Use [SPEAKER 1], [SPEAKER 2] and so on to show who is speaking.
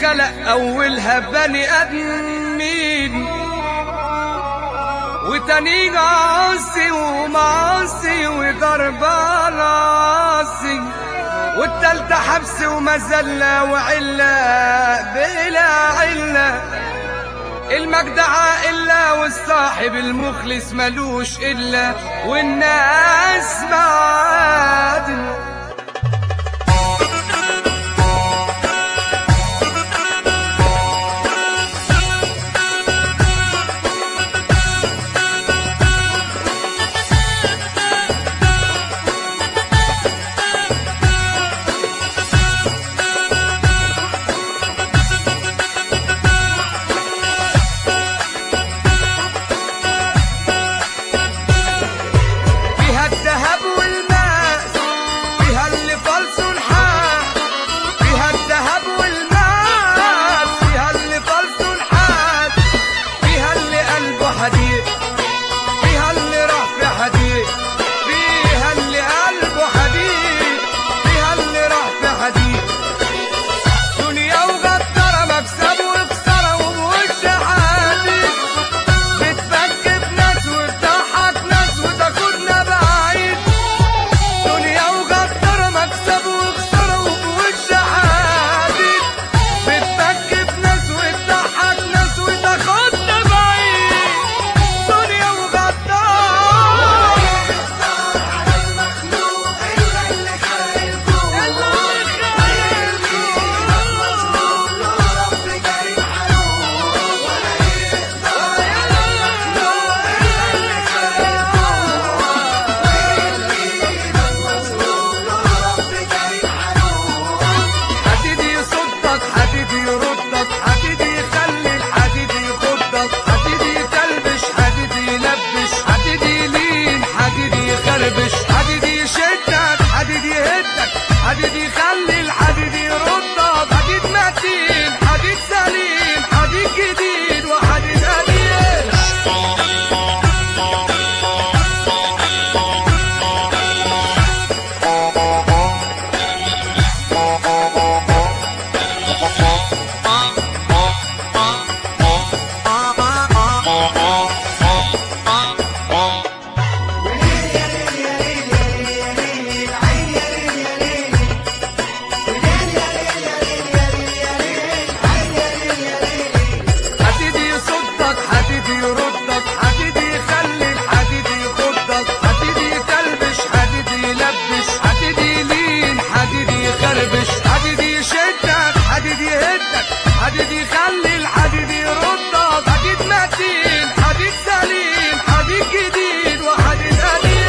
[SPEAKER 1] خلق أولها بني آدمين، وتاني عاصي ومعاصي وضرب راسي، والتالتة حبس ومذلة وعلة بلا علة. المجد عاقلة والصاحب المخلص ملوش إلا، والناس معادن. حديد يخلي الحديد يردك، حديد متين حديد سليم حديد جديد وحديد قديم. حديد يخلي الحديد يردك، حديد متين حديد سليم حديد جديد وحديد قديم.